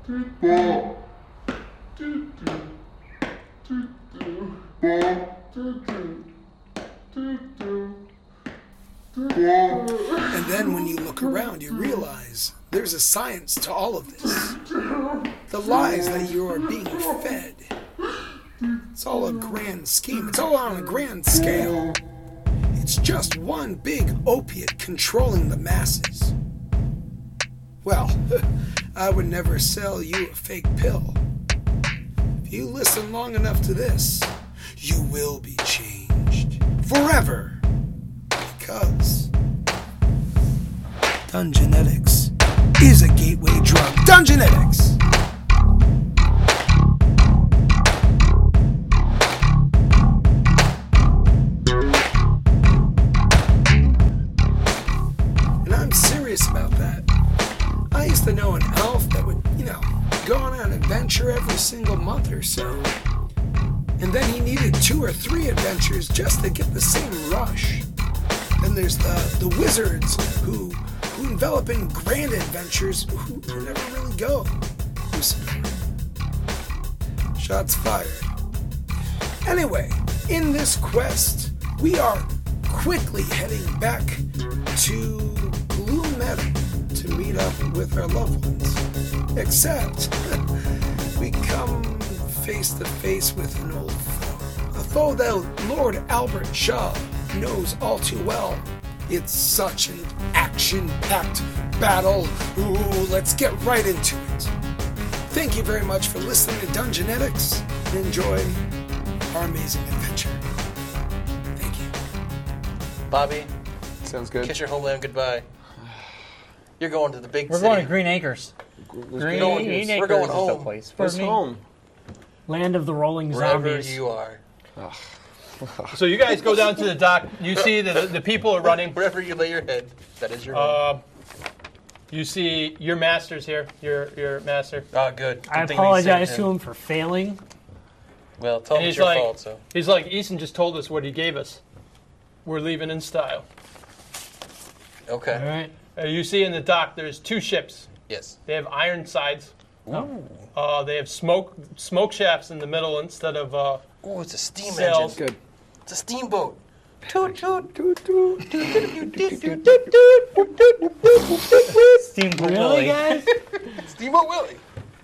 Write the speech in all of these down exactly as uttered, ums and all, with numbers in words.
And then when you look around, you realize there's a science to all of this. The lies that you are being fed. It's all a grand scheme. It's all on a grand scale. It's just one big opiate controlling the masses. Well, I would never sell you a fake pill. If you listen long enough to this, you will be changed. Forever. Because Dungenetics is a gateway drug. Dungenetics! And I'm serious about that. I used to know an elf that would, you know, go on an adventure every single month or so. And then he needed two or three adventures just to get the same rush. Then there's the, the wizards who who envelop in grand adventures who never really go. Shots fired. Anyway, in this quest, we are quickly heading back to Gloom Meadow to meet up with our loved ones. Except, we come face to face with an old foe. A foe that Lord Albert Shaw knows all too well. It's such an action-packed battle. Ooh, let's get right into it. Thank you very much for listening to Dungenetics. Enjoy our amazing adventure. Thank you. Bobby. Sounds good. Kiss your homeland goodbye. You're going to the big We're city. going to Green Acres. Green Green going, Acres we're going is home. the place for Where's me. home? Land of the rolling Wherever zombies. you are. So you guys go down to the dock. You see the the people are running. Wherever you lay your head, that is your home. Uh, you see your master's here. Your your master. Oh, good. good I thing we apologize saved to him. him for failing. Well, tell And him it's he's your like, fault, so. he's like, Easton just told us what he gave us. We're leaving in style. Okay. All right. Uh, you see in the dock, there's two ships. Yes. They have iron sides. Uh, they have smoke smoke shafts in the middle instead of uh, Oh, it's a steam sails. engine. Good. It's a steamboat. Toot, toot, toot, toot. Steamboat Really, Willie. guys? Steamboat Willie.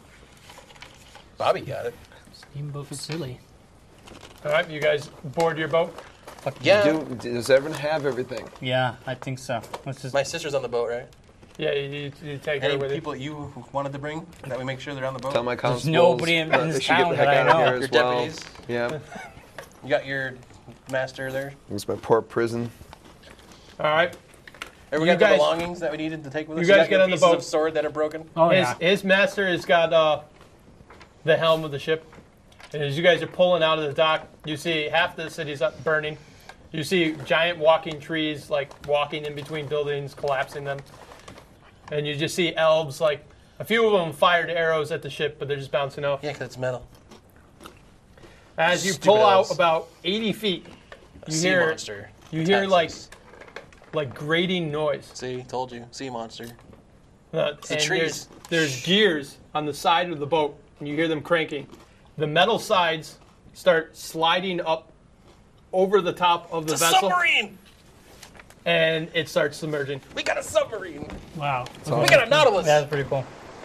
Bobby got it. Steamboat silly. All right, you guys board your boat. Yeah. Do, does everyone have everything? Yeah, I think so. Let's just. My sister's on the boat, right? Yeah, you, you take her Any with you. people you wanted to bring that we make sure they're on the boat? Tell my constables. nobody in that this they should get town the heck that I out of know. here Your as well. deputies? Yeah. You got your master there? It's my poor prison. All right. Have we You got guys- the belongings that we needed to take with us? you guys got get your on the pieces boat. of sword that are broken? Oh, His, yeah. his master has got uh, the helm of the ship. And as you guys are pulling out of the dock, you see half the city's up burning. You see giant walking trees, like walking in between buildings, collapsing them. And you just see elves, like a few of them fired arrows at the ship, but they're just bouncing off. Yeah, because it's metal. As you Stupid pull elves. out about eighty feet, A you sea hear monster. you hear attacks like us. like grating noise. See, told you. Sea monster. Uh, the and trees. There's, there's gears on the side of the boat, and you hear them cranking. The metal sides start sliding up over the top of the It's a vessel, submarine! and it starts submerging. We got a submarine! Wow. We got a Nautilus! That's pretty cool.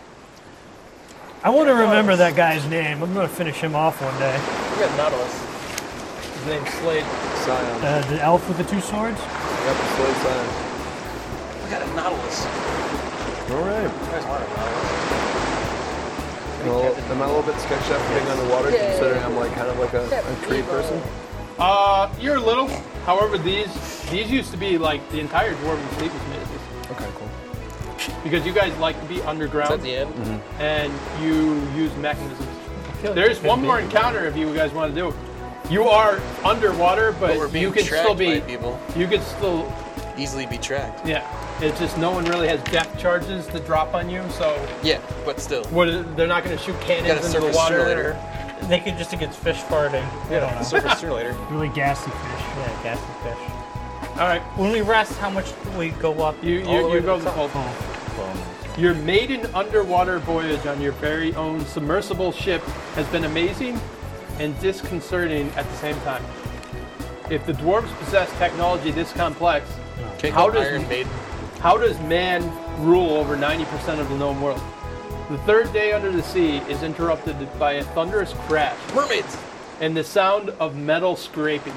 I want to remember that guy's name. I'm going to finish him off one day. We got a Nautilus. His name's Slade. Scion. Uh, the elf with the two swords? Yep, Slade Scion. We got a Nautilus. All right. You guys want a Nautilus? Well, am I a little bit sketched out for being underwater, considering I'm like kind of like a, a tree person? Uh, you're little. However, these these used to be like the entire dwarven fleet was made of these. Okay, cool. Because you guys like to be Is underground that the end? and you use mechanisms. There's one more encounter if you guys want to do. You are underwater, but, But we're being you can tracked still be. by people. You can still. Easily be tracked. Yeah. It's just no one really has depth charges to drop on you, so Yeah, but still. what? They're not going to shoot You got cannons a into the surface water. sooner or later. They could just against fish farting. I don't know. Surface sooner or later. Really gassy fish. Yeah, gassy fish. All right. When we rest, how much do we go up? You All the you, way you to go the the top. whole. Your maiden underwater voyage on your very own submersible ship has been amazing and disconcerting at the same time. If the dwarves possess technology this complex, Can't how go does Iron Maiden. how does man rule over ninety percent of the known world? The third day under the sea is interrupted by a thunderous crash Mermaids. and the sound of metal scraping.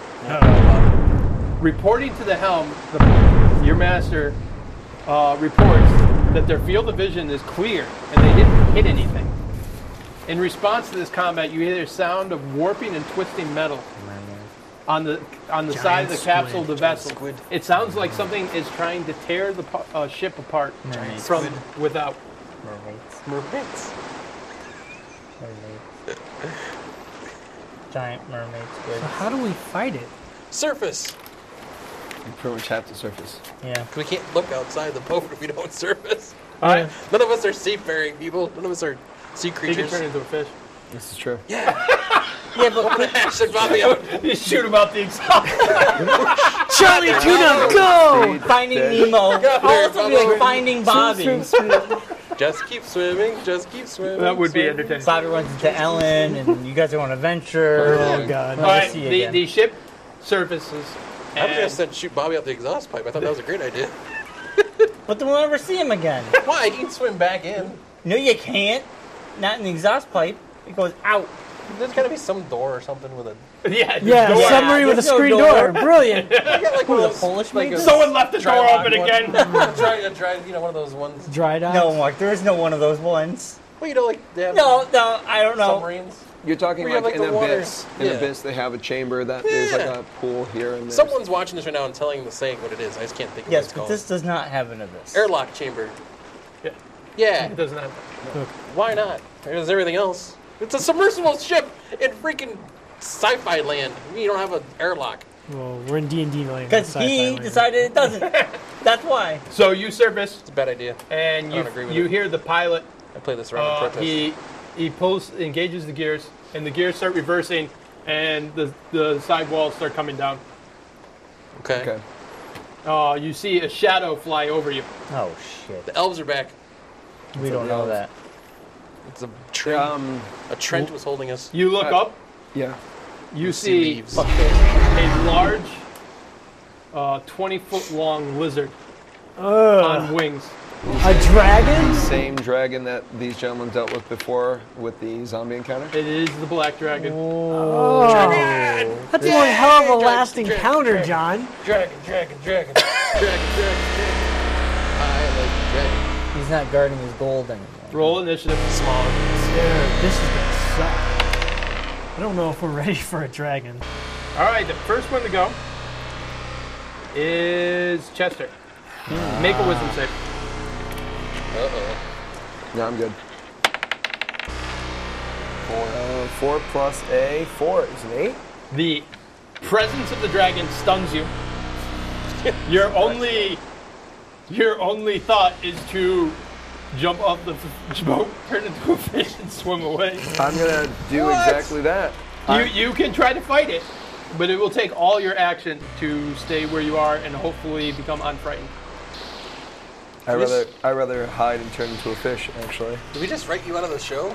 Uh, Reporting to the helm, the, your master uh, reports that their field of vision is clear and they didn't hit anything. In response to this combat, you hear a sound of warping and twisting metal on the on the side of the Giant capsule of squid. the vessel. Squid. It sounds like something is trying to tear the pu- uh, ship apart Giant from squid. without. Mermaids. Mermaids. Mermaids. Giant mermaid squid. so how do we fight it? Surface. You pretty much have to surface. Yeah. We can't look outside the boat if we don't surface. All right, None of us are seafaring people. None of us are sea you can creatures. turn into a fish. This is true. Yeah. Yeah, but Should Bobby out. You shoot him out the exhaust. Charlie Tuna, go! Finding Dead. Nemo. I'll also be Bobby. like Finding Bobby. Just keep swimming. Just keep swimming. That would be swimming. entertaining. Bobby runs into Ellen, and you guys are on an adventure. Oh god. All right, see the, again. the ship surfaces. I was and- gonna said shoot Bobby out the exhaust pipe. I thought that was a great idea. But then we'll never see him again. Why? He can swim back in. No, you can't. Not in the exhaust pipe. It goes out. There's gotta be some door or something with a. Yeah, Yeah, door. submarine with a There's no screen door. door. Brilliant. I got like one Who, of the those. Polish like made a Someone left the dry door lock open one. again. try to try, you know, one of those ones. Dried out. No, Mark, there is no one of those ones. Well, you know, like they have No, no, I don't know. submarines. You're talking Where you like, have, like, in the water. Abyss. In Yeah. Abyss, they have a chamber that there's like Yeah. a pool here and there. Someone's watching this right now and telling the saying what it is. I just can't think of what Yes, it's but called. this does not have an abyss. Airlock chamber. Yeah. Yeah. It doesn't have Why not? There's everything else. It's a submersible ship in freaking sci-fi land. You don't have an airlock. Well, we're in D and D land. Because sci-fi he land. decided it doesn't. That's why. So you surface, It's a bad idea. and I you don't agree with you it. hear the pilot. I play this around in Uh, protest. he he pulls, engages the gears, and the gears start reversing, and the the side walls start coming down. okay. Okay. Uh, you see a shadow fly over you. Oh, shit. The elves are back. We don't know that. It's a trent. Um. a trent was holding us. You look Uh, up. Yeah. You see see leaves. a large, uh, twenty foot long lizard Ugh. on wings. A dragon? Same dragon that these gentlemen dealt with before with the zombie encounter. It is the black dragon. Oh. Dragon! That's one hell of a Dragon, lasting dragon, counter, dragon. John. Dragon, dragon, dragon. dragon, dragon, dragon. I like dragon. He's not guarding his gold anymore. Roll initiative. Small. Dude, this is gonna suck. I don't know if we're ready for a dragon. All right, the first one to go is Chester. Make a wisdom save. Uh-oh. No, I'm good. Four. Uh, four plus a four is an eight. The presence of the dragon stuns you. Your only, your only thought is to jump off the f- boat, turn into a fish, and swim away. I'm gonna do What? exactly that. You you can try to fight it, but it will take all your action to stay where you are and hopefully become unfrightened. I rather I rather hide and turn into a fish. Actually. Did we just write you out of the show?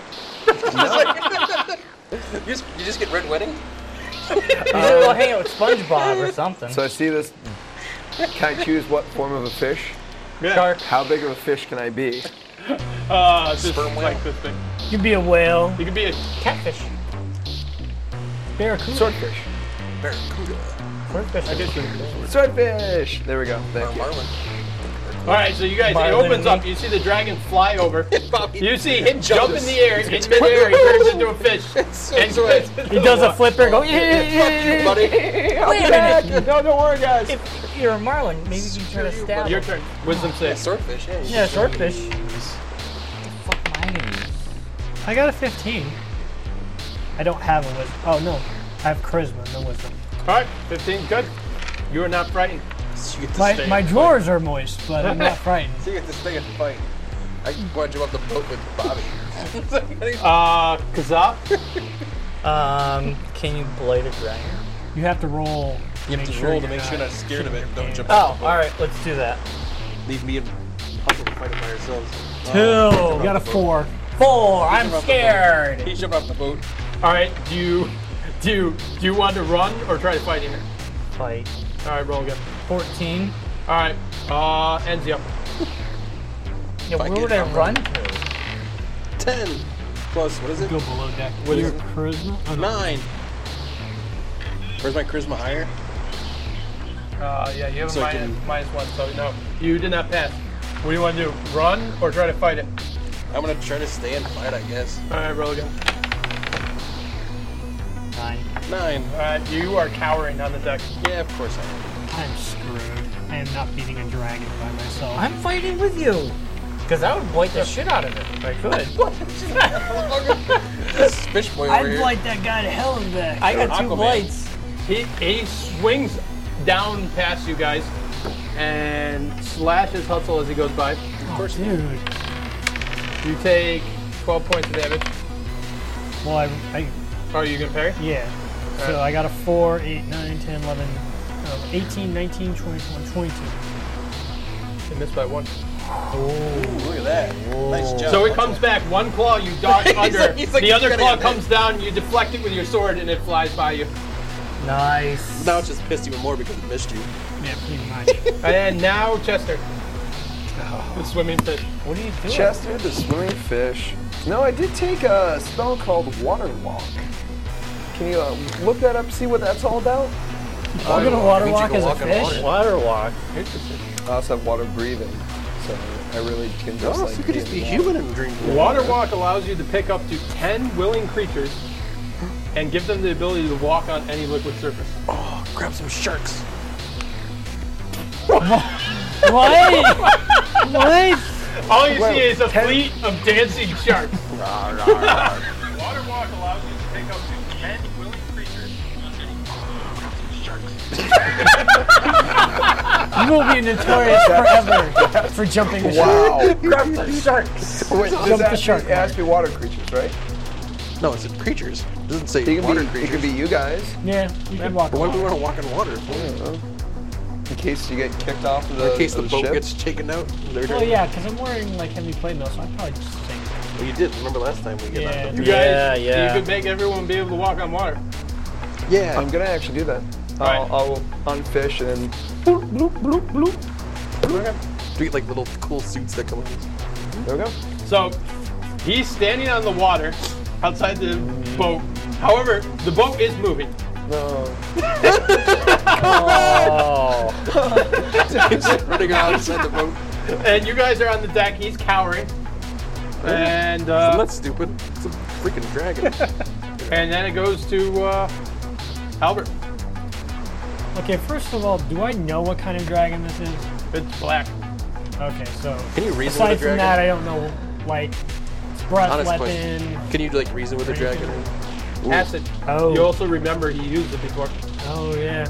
you, just, you just get red wedding? You should go hang out with SpongeBob or something. So I see this. Can I choose what form of a fish? Shark. How big of a fish can I be? Uh, this Sperm is whale. like this thing. You could be a whale. You can be a Catfish. Barracuda. Swordfish. Barracuda. Swordfish. I guess you can. Swordfish. There we go. Thank you. Marlin. All right, so you guys, it Marlin opens and up. You see the dragon fly over. Bobby. You see him jump in Jumps. the air. In midair, he turns into a fish. So And sweet. He does a flipper. Go. Yeah, yeah, Fuck yeah, you, buddy. Wait a minute. No, don't worry, guys. If you're a marlin, maybe you can try to stab Your him. turn. Wisdom Yeah, save. swordfish, yeah. Yeah, swordfish. What the fuck am I gonna use? I got a fifteen. I don't have a wisdom. Oh no, I have charisma, no wisdom. All right, fifteen. Good. You are not frightened. So you get to My stay my and drawers are moist, but I'm not frightened. fight. So you get to stay and fight. I want you off the boat with Bobby. Uh, Kazak. Um, can you blade a dragon? You have to roll. You have to sure roll to you're make sure you're not scared of it. Don't jump Oh, off the boat. alright, let's do that. Leave me and Huckle to fight it by ourselves. Two. You got a four. Four. I'm jumped off the scared. He jumped off the boat. All right. Do you do you, do you want to run or try to fight him? Fight. All right, roll again. Fourteen. All right. Uh, Enzio. Yeah, where Fight would it. I run to? Ten. Plus, what is it? Go below deck. What Your is it? charisma? Oh, no. Nine. Where's my charisma higher? Uh, yeah, you have a So I minus, can- minus one, so no, you did not pass. What do you want to do? Run or try to fight it? I'm gonna try to stay and fight, I guess. All right, roll again. Nine. Nine. All right, you are cowering on the deck. Yeah, of course I am. I'm screwed. I am not beating a dragon by myself. I'm fighting with you. Because I would bite the shit out of it if I could. This fish boy over I'd here. blight that guy to hell and back. I got two Aquaman. blights. He he swings down past you guys and slashes Hutzel as he goes by. Of course, Dude. You take twelve points of damage. Well, I, I Oh, are you gonna parry? yeah. So Alright. I got a four, eight, nine, ten, eleven, uh, eighteen, nineteen, twenty, twenty-one, twenty-two. You missed by one. Ooh, look at that. Nice job. So it comes back, one claw, you dodge He's under. like- he's like, the "You other gotta claw get comes down, you deflect it with your sword, and it flies by you. Nice. Now it's just pissed even more because it missed you. Yeah, pretty much. And now Chester. The swimming fish. What are you doing? Chester, the swimming fish. No, I did take a spell called Water Walk. Can you uh, look that up, see what that's all about? I'm gonna water Means you walk can as a walk on fish. water. Water walk. I also have water breathing, so I really can just Oh, like so you could just in be the human and drink water. Water walk allows you to pick up to ten willing creatures and give them the ability to walk on any liquid surface. Oh, grab some sharks. What? What? All you Well, see is a ten- fleet of dancing sharks. Water walk allows you to pick up to ten willing creatures. You will be notorious forever for jumping the shark. Wow. Grab the sharks. Wait, Jump does the that shark. be, it has to be water creatures, right? No, it's creatures. It doesn't say It can, water be, it creatures. can be you guys, Yeah, you can walk But why do we along. want to walk in water? I don't know. In case you get kicked off of the, In case the of boat ship. gets taken out. They're Well, doing- yeah, because I'm wearing like heavy plate so I'd probably just sink. Well, you did. Remember last time we get Yeah. knocked You out? guys, Yeah, yeah. you could make everyone be able to walk on water. Yeah. I'm gonna actually do that. Alright. I'll, I'll unfish and then bloop, bloop, bloop, bloop. Do you get like little cool suits that come with There we go. So he's standing on the water outside the boat. However, the boat is moving. No. Oh. He's running around inside the boat. And you guys are on the deck. He's cowering. And I'm uh, not stupid. It's a freaking dragon. and then it goes to uh, Albert. Okay, first of all, do I know what kind of dragon this is? It's black. Okay, so Can you reason aside with a from dragon? that, I don't know, like, its breath Honest weapon. question. Can you like reason with a dragon? Ooh. Acid. Oh. You also remember he used it before. Oh, yeah.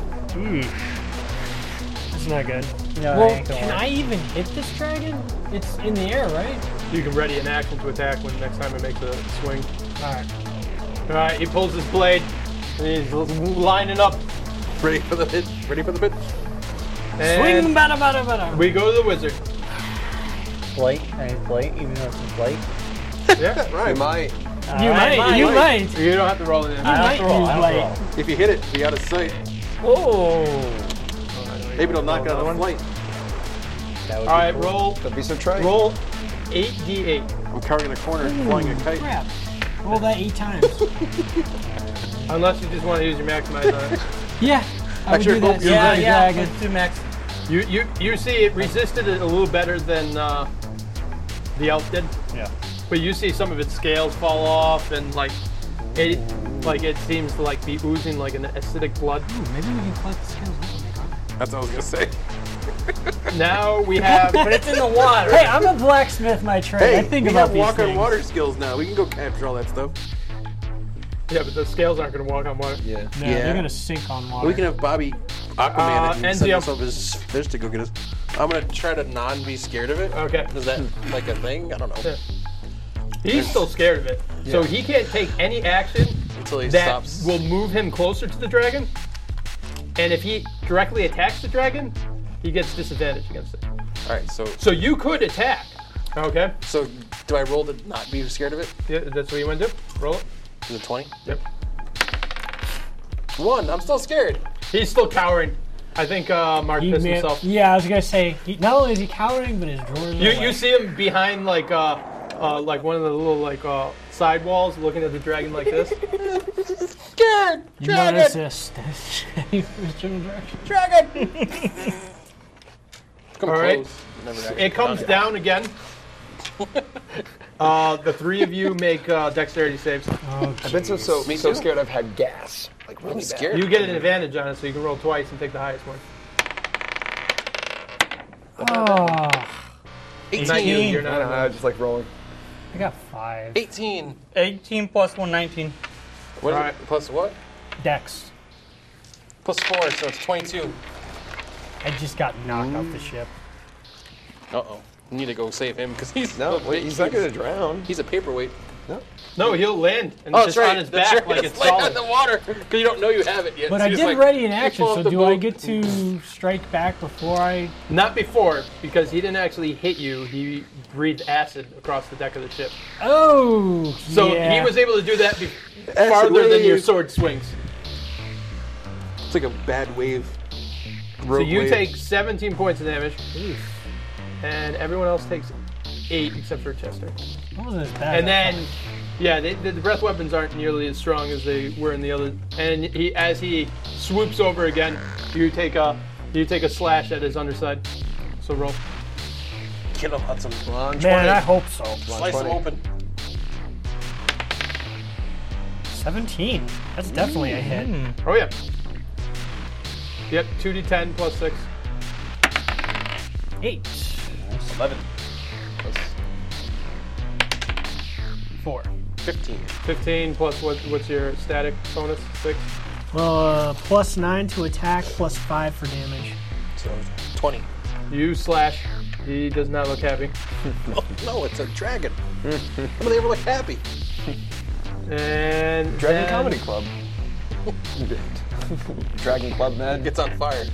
It's not good. No, Well, it ain't gonna can work. I even hit this dragon? It's in the air, right? You can ready an action to attack when next time it makes a swing. Alright. All right, he pulls his blade. And he's lining up. Ready for the hit? Ready for the bit? And Swing, bada, bada, bada. we go to the wizard. Blight. I mean, blight, even though it's a blight. Yeah, You Right. might. You Alright, might, you might. You don't have to roll it in. I don't might have to roll. use I don't blight. have to roll. If you hit it, be out of sight. Oh. Maybe it'll knock it out of flight. That would All be right, cool. roll Don't be so trite. roll eight d eight. I'm cowering in a corner, flying a kite. Crap. Roll that eight times. Unless you just want to use your maximize on it. Yeah. I would Actually, do that. hope you- Yeah, Super yeah. dragon. Let's do max. You you you see it resisted it a little better than uh, the elf did, Yeah. but you see some of its scales fall off and like it like it seems to like be oozing like an acidic blood. Ooh, maybe we can collect the skills with them. That's what I was gonna say. Now we have But it's in the water. Hey, I'm a blacksmith, my trade. Hey, I think we about have these walk things. on water skills now. We can go capture all that stuff. yeah, but the scales aren't going to walk on water. Yeah. No, Yeah. they're gonna sink on water. We can have Bobby Aquaman Uh, it and send Enzio. us some of his fish to go get us. I'm gonna try to non be scared of it. Okay. Is that like a thing? I don't know. Yeah. He's still scared of it, so Yeah. he can't take any action Until he that stops. will move him closer to the dragon. And if he directly attacks the dragon, he gets disadvantage against it. All right, so So you could attack. Okay. So, do I roll to not be scared of it? Yeah, that's what you want to do. Roll it. Is it twenty? Yep. One. I'm still scared. He's still cowering. I think uh, Mark He pissed may- himself. Yeah, I was gonna say. He, not only is he cowering, but his drawers. You are you wet. see him behind like uh, uh like one of the little like uh side walls, looking at the dragon like this. Scared. You Dragon. notice this. this general direction. Dragon. Come All right. close. Never actually It comes done down again. Uh, the three of you make uh, dexterity saves. Oh, I've been so so, Me so too. scared I've had gas. Like really I'm bad. scared. You get an advantage on it, so you can roll twice and take the highest one. oh, Not you. You're I don't know. I not. just like rolling. I got five. eighteen. eighteen plus one, nineteen. What is All it? right. Plus what? Dex. Plus four, so it's twenty-two. I just got knocked off the ship. Uh oh. You need to go save him because he's No, the wait, big he's not huge- gonna drown. He's a paperweight. No. No, he'll land and Oh, just that's right. on his That's back right. like It's it's laying solid. in the water because you don't know you have it yet. But So I you did just, like, ready in you action, pull so up the do I boat. get to strike back before I? Not before, because he didn't actually hit you. He breathed acid across the deck of the ship. Oh, So yeah. he was able to do that be- farther than your sword swings. It's like a bad wave. So you take seventeen points of damage, and everyone else takes eight except for Chester. That wasn't as bad. And then, yeah, they, the, the breath weapons aren't nearly as strong as they were in the other. And he, as he swoops over again, you take a you take a slash at his underside. So roll. Get him on some. Come on, man, I hope so. Slice him twenty. open. Seventeen. That's definitely a hit. Oh yeah. Yep, two d ten plus six. Eight. Eleven. Four. Fifteen. fifteen plus what? What's your static bonus? Six. Well, uh, plus nine to attack, plus five for damage. So twenty. You slash. He does not look happy. Oh, no, it's a dragon. How do they ever look happy? And Dragon then- Comedy Club. Dragon Club, man. Gets on fire.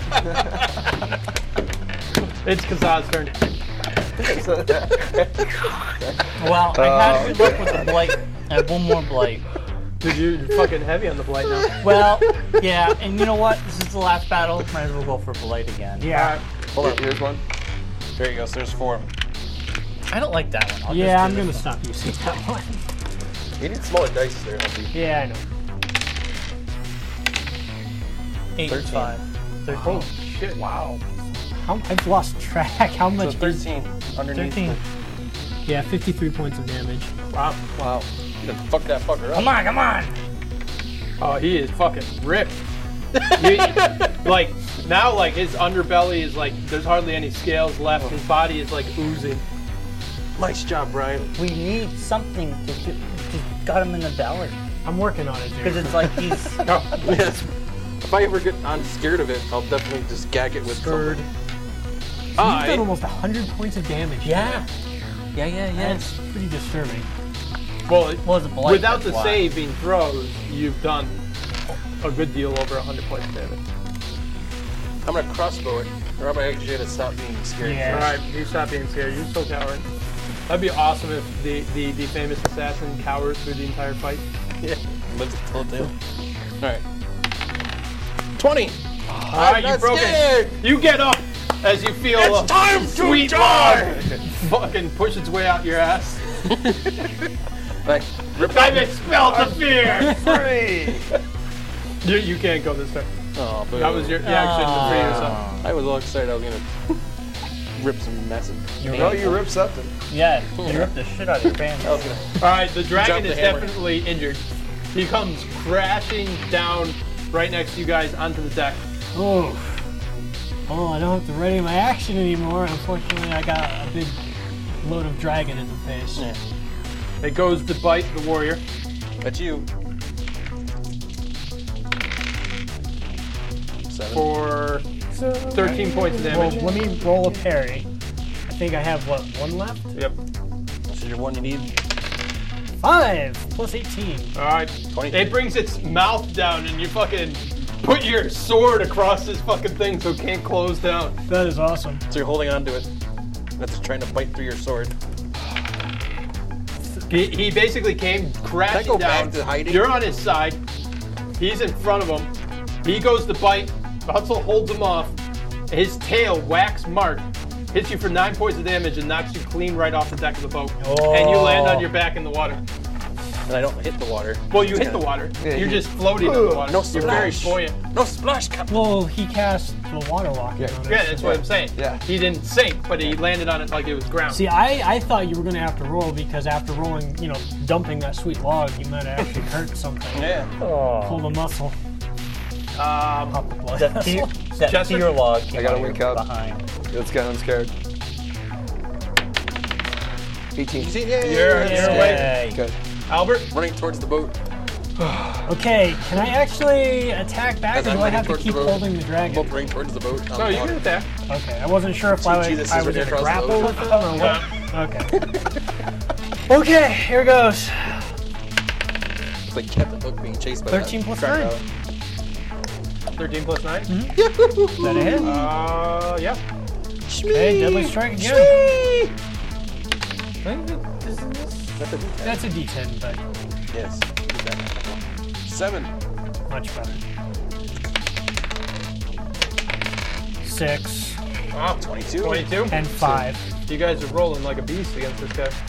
It's Kazaz's turn. Well, I had good luck with the blight. I have one more blight. Dude, you're fucking heavy on the blight now. Well, yeah, and you know what? This is the last battle. Might as well go for blight again. Yeah. Hold on. Here's one. There you go. So there's four. I don't like that one. I'll Yeah, I'm just do gonna this one. stop using that one. You need smaller dice there, Humpy. Yeah, I know. Eight and five. Thirteen. Oh shit! Wow. How, I've lost track. How So much? is- thirteen underneath. Thirteen. Yeah, fifty-three points of damage. Wow. Wow. You done fuck that fucker up. Come on, come on. Oh, he is fucking ripped. You- like now, like his underbelly is like there's hardly any scales left. His body is like oozing. Nice job, Brian. We need something to ju- just gut him in the belly. I'm working on it, dude. Because it's like he's. Yes. If I ever get on scared of it, I'll definitely just gag it with Scared. something. You've done I almost one hundred points of damage. Yeah. Yeah, yeah, yeah. That's pretty disturbing. Well, it- Was a blight. without the that's why. saving throws, you've done a good deal over one hundred points of damage. I'm gonna crossbow it, or I'm gonna actually gonna stop being scared. Yeah. All right, you stop being scared. You're so cowering. That'd be awesome if the, the, the famous assassin cowers through the entire fight. Yeah. Lives to tell the tale. All right. Twenty. All right, you not broke scared. it. You get up as you feel It's a time to sweet die. log fucking push its way out your ass. Like, rip I've expelled the fear. Free. you, you can't go this time. Oh, boo. That was your, your action to free yourself. I was all excited. I was gonna rip some massive. Oh, you ripped something. Yeah, you ripped the shit out of your pants. I was gonna. All right, the dragon Drop the is hammer. definitely injured. He comes crashing down right next to you guys onto the deck. Oh. Oh, I don't have to ready my action anymore. Unfortunately, I got a big load of dragon in the face. Yeah. It goes to bite the warrior. That's you. Seven. For thirteen points of Well, damage. let me roll a parry. I think I have, what, one left? Yep. This is your one you need. Five plus eighteen. All right. Twenty. It brings its mouth down, and you fucking put your sword across this fucking thing so it can't close down. That is awesome. So you're holding on to it. That's trying to bite through your sword. He, he basically came crashing Can I go down. back to hiding? You're on his side. He's in front of him. He goes to bite. Hutzel holds him off. His tail whacks Mark, hits you for nine points of damage, and knocks you clean right off the deck of the boat. Oh. And you land on your back in the water. And I don't hit the water. Well, you hit the water. Yeah, You're you- just floating on the water. No You're very splash. buoyant. No splash, Captain. Well, he cast the water walk. Yeah. on us. Yeah, that's what I'm saying. Yeah. He didn't sink, but he landed on it like it was ground. See, I, I thought you were going to have to roll because after rolling, you know, dumping that sweet log, you might have actually hurt something. Yeah. Pull the muscle. Um, Pop the blood. That, tier, that Chester? tier log came I gotta out wake your up. behind. Let's get unscared. eighteen. Yay. you're, you're awake. Yay. Good. Albert? Running towards the boat. Okay, can I actually attack back, As or I'm do I running have to towards keep the boat. holding the dragon? Both running towards the boat. on No, the you water. can attack. Okay, I wasn't sure if I, Jesus, I is was right going to across the grapple boat. with them or what. Okay. Okay, here goes. It's like Captain Hook being chased by thirteen that plus crocodile. nine. thirteen plus nine? Is that a hit? Uh, yeah. Okay, deadly strike again. That's a D ten. That's a D ten, but Yes. Seven. much better. Six Wow. Twenty-two. twenty-two? and five. You guys are rolling like a beast against this guy.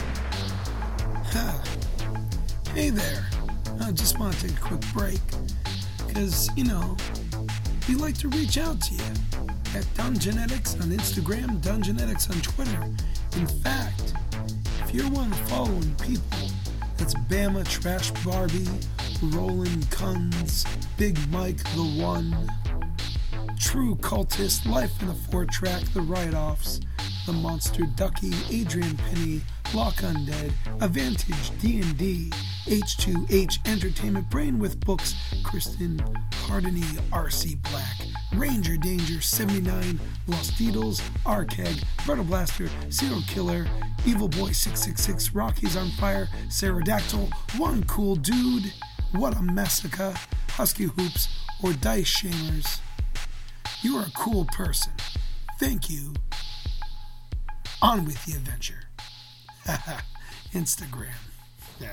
Hey there. I just want to take a quick break. Because, you know, we like to reach out to you at Dungenetics on Instagram, Dungenetics on Twitter. In fact, if you're one of the following people, that's Bama Trash Barbie, Roland Kuns, Big Mike the One, True Cultist, Life in a Four Track, The Write-Offs, The Monster Ducky, Adrian Penny, Lock Undead, Avantage D and D, H two H Entertainment, Brain with Books, Kristen Hardeny, R C Black, Ranger Danger seventy-nine, Lost Beatles, Arkeg, Brother Blaster, Serial Killer, Evil Boy six six six, Rocky's on Fire, Pterodactyl, One Cool Dude, What a Massacre, Husky Hoops, or Dice Shamers. You are a cool person. Thank you. On with the adventure. Instagram. Yeah.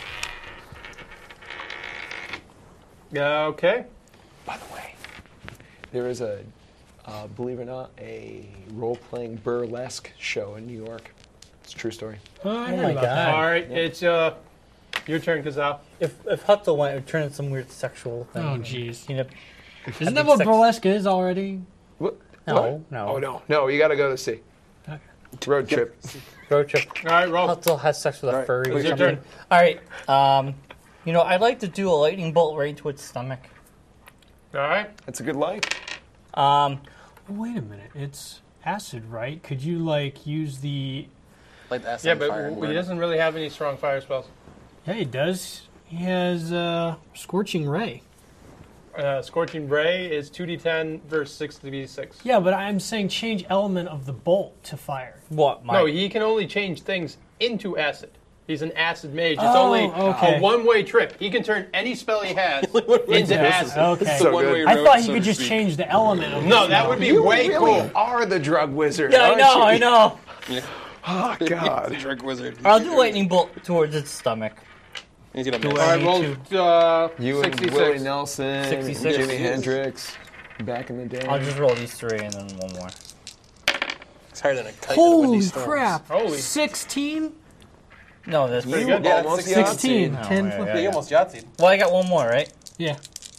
Yeah, okay. By the way, there is a, uh, believe it or not, a role-playing burlesque show in New York. It's a true story. Oh, I Oh heard my about God. that. All right, it's uh, your turn, Kazal. If if Hutzel went, it would turn into some weird sexual thing. Oh, jeez. You know, Isn't that what sex- burlesque is already? What? No, What? no. Oh, no. No, you gotta go to sea. Okay. Road trip. Road trip. All right, roll. Hutzel has sex with a All right, furry. it's or your something. turn. All right. Um, you know, I'd like to do a lightning bolt right into its stomach. All right. That's a good line. Um, Oh, wait a minute. It's acid, right? Could you, like, use the... Like the acid Yeah, and but fire and he burn. doesn't really have any strong fire spells. Yeah, he does. He has uh, Scorching Ray. Uh, Scorching Ray is two d ten versus six d six. Yeah, but I'm saying change element of the bolt to fire. what? My, No, he can only change things into acid. He's an acid mage. It's Oh, only okay. a one-way trip. He can turn any spell he has into acid. Okay. So one-way good. I road, thought he so could to just speak. change the element of No, the that spell. would be You way really cool. are the drug wizard. Yeah, I aren't know, you? I know. Oh, God. Drug wizard. I'll do lightning bolt towards its stomach. He's gonna Do miss. I All right, need roll uh, You and sixty-six. Willie Nelson, sixty-six. Jimi Hendrix, back in the day. I'll just roll these three and then one more. It's higher than a kite in a windy Holy storm. crap. Holy. sixteen? No, that's pretty You good. Yeah, almost sixteen. sixteen. Oh, ten yeah, flip. yeah, Yeah, you yeah. almost Yahtzeed. Well, I got one more, right? Yeah.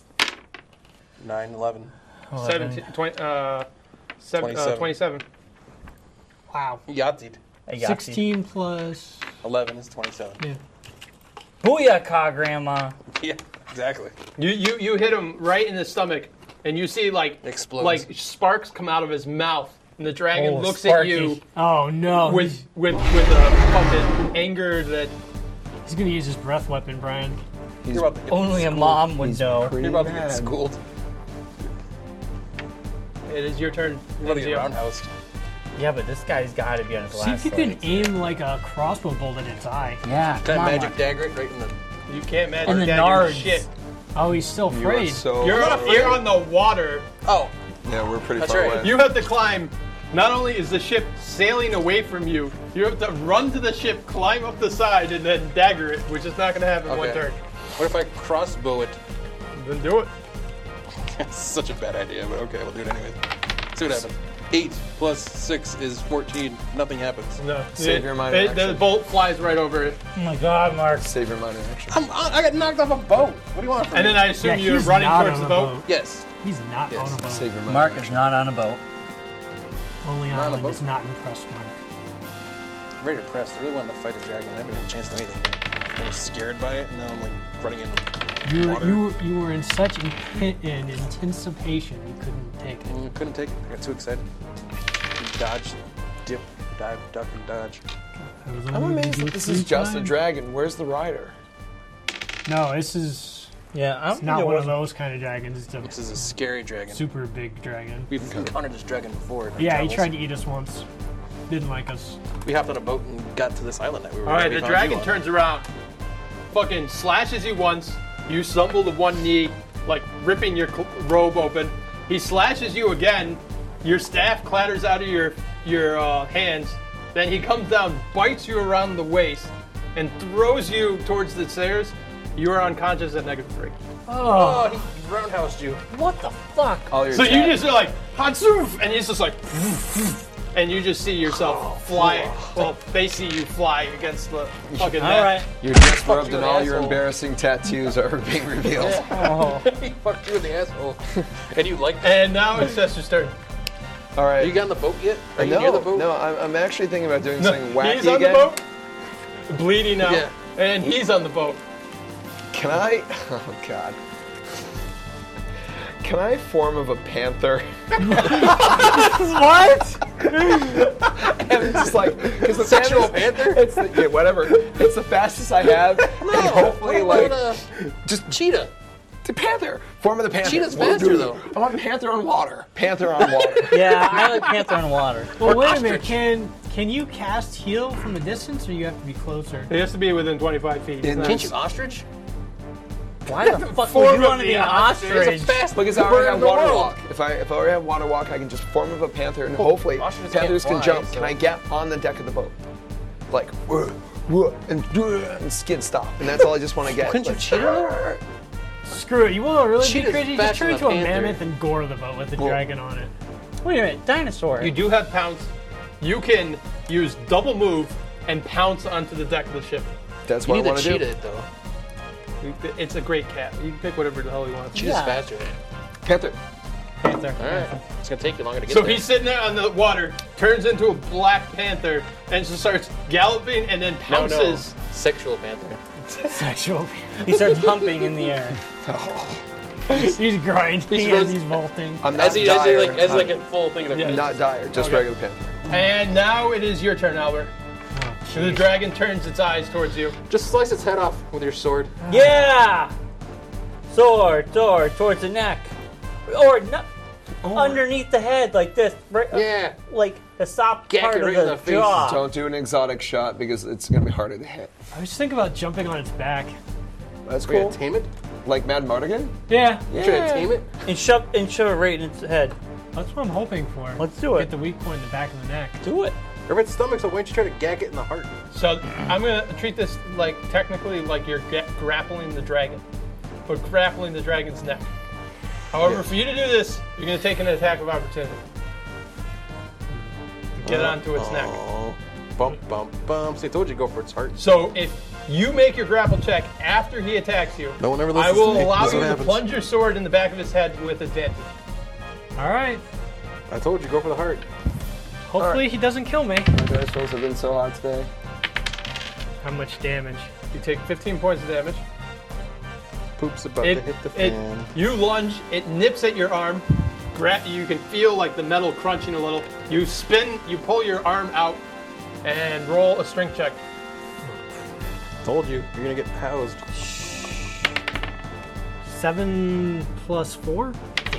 Nine, eleven. seventeen, twenty, uh, seven, uh, twenty-seven. twenty-seven. Wow. Yahtzeed. I got sixteen plus... Eleven is twenty-seven. Yeah. Booyakah, Grandma. Yeah, exactly. You, you you hit him right in the stomach, and you see like Explodes. like sparks come out of his mouth, and the dragon Oh, looks Sparky. at you Oh, no. with with with a fucking anger that He's going to use his breath weapon, Brian. He's, You're about to get Only a schooled. mom would He's know. pretty You're about to bad. get schooled. it is your turn. You're about to get Ezio. roundhouse. Yeah, but this guy's got to be on his See if last you can legs. aim like a crossbow bolt at its eye. Yeah, Can come I on, magic Mark. dagger it right in the... You can't magic And the dagger nards. shit. Oh, he's still You are afraid. so. You're on, you're on the water. Oh, Yeah, we're pretty That's far right. away. You have to climb Not only is the ship sailing away from you, you have to run to the ship, climb up the side, and then dagger it, which is not going to happen in one Okay. turn. What if I crossbow it? Then do it. That's such a bad idea, but okay, we'll do it anyways. See what happens. Eight plus six is fourteen. Nothing happens. No. Save it- your minor it- The action. bolt flies right over it. Oh my god, Mark. Save your minor action. I'm, I got knocked off a boat. What do you want from And me? then I assume Yeah, you're he's running not towards on the a boat. boat. Yes. He's not Yes. on a boat. Save your minor Mark action. is not on a boat. Lonely Not on a Island boat. is not impressed, Mark. I'm very depressed. I really wanted to fight a dragon. I haven't had a chance to do anything. I was scared by it, and now I'm like running into You were, water. you, were, you were in such in, in anticipation you couldn't take it. Mm, couldn't take it. I got too excited. Dodge, dip, dive, duck, and dodge. I was I'm only amazed do that it this three is just a times. dragon. Where's the rider? No, this is Yeah, I don't it's think not it one was. of those kind of dragons. It's a This is a scary dragon. super big dragon. We've encountered this dragon before. in our Yeah, he travels. tried to eat us once. Didn't like us. We hopped on a boat and got to this island that we were. All right, we the found dragon you on. turns around, fucking slashes you once. You stumble to one knee, like ripping your cl- robe open. He slashes you again. Your staff clatters out of your your uh, hands. Then he comes down, bites you around the waist, and throws you towards the stairs. You are unconscious at negative three. Oh, he roundhoused you. What the fuck? All your So you attack- just are like Hatsuf, and he's just like, and you just see yourself fly. Well, they see you fly against the fucking net. All right. You're disrobed you, and an all your asshole. embarrassing tattoos are being revealed. Oh. He fucked you in the asshole. And you like that? And now it's Chester's turn. All right. Are you got on the boat yet? Are you no, near the boat? no, I'm, I'm actually thinking about doing No, something wacky he's on again. the boat, bleeding out, Yeah. and he's on the boat. Can I? Oh God. Can I form of a panther? What? And just like, because the Sexual panther's- panther? It's the, yeah, whatever. It's the fastest I have. No. And hopefully, what like, about a just cheetah? the panther. Form of the panther. Cheetah's What do faster, you- though. I want panther on water. Panther on water. Yeah, I like Panther on water. Well, wait a minute. Can can you cast heal from a distance, or you have to be closer? He has to be within twenty-five feet. In It's Can't not- you ostrich? Why the fuck Form would of you want to the be an ostrich. ostrich? It's a fast Because I bird already in have the water world. walk. If I if I already have water walk, I can just form of a panther, and Well, hopefully ostriches panthers can't can fly, jump. so- Can I get on the deck of the boat, like whoa, whoa, and, and skid stop? And that's all I just want to get. Couldn't you Like, cheetah? Screw it. You want to really be Cheetah's crazy? Just faster turn than into a a panther. mammoth and gore the boat with the Well- dragon on it. Wait a minute, dinosaur. You do have pounce. You can use double move and pounce onto the deck of the ship. That's You what I need to want to cheetah do. it though. It's a great cat. You can pick whatever the hell you want. Cheetah's Yeah. faster. Panther. Panther. All right. It's gonna take you longer to get So there. he's sitting there on the water, turns into a black panther, and just starts galloping, and then no, no. pounces. Sexual panther. Sexual. He starts humping in the air. He's grinding He's as run- he's vaulting. I'm not As he as he dire. like as I'm like a full thing of Yeah. not dire, just Okay. regular panther. And now it is your turn, Albert. Oh, And the jeez. dragon turns its eyes towards you. Just slice its head off with your sword. Yeah! Sword, sword, towards the neck. Or no, Oh. underneath the head, like this. Right, Yeah. Like the top Gack part it of right the, in the face. jaw. Don't do an exotic shot because it's gonna be harder to hit. I was thinking about jumping on its back. That's We're cool. gonna tame it. Like Mad Mardigan. Yeah, Try to tame it. And shove, and shove it right in its head. that's what I'm hoping for. Let's do it. Get the weak point in the back of the neck. Do it. Or if it's stomach, so why don't you try to gag it in the heart? So I'm gonna treat this like technically like you're ga- grappling the dragon, but grappling the dragon's neck. However, for you to do this, you're gonna take an attack of opportunity. Get onto its neck. Oh. Bump, bump, bump. See, I told you to go for its heart. So if you make your grapple check after he attacks you, No one ever I listens will to me. allow That's you what to happens. plunge your sword in the back of his head with advantage. All right. I told you, go for the heart. Hopefully he doesn't kill me. My dice rolls have been so hot today. How much damage? You take fifteen points of damage. Poop's about It, to hit the it, fan. you lunge, it nips at your arm. Gra- you can feel like the metal crunching a little. You spin, you pull your arm out, and roll a strength check. Told you, you're gonna get housed. Seven plus four?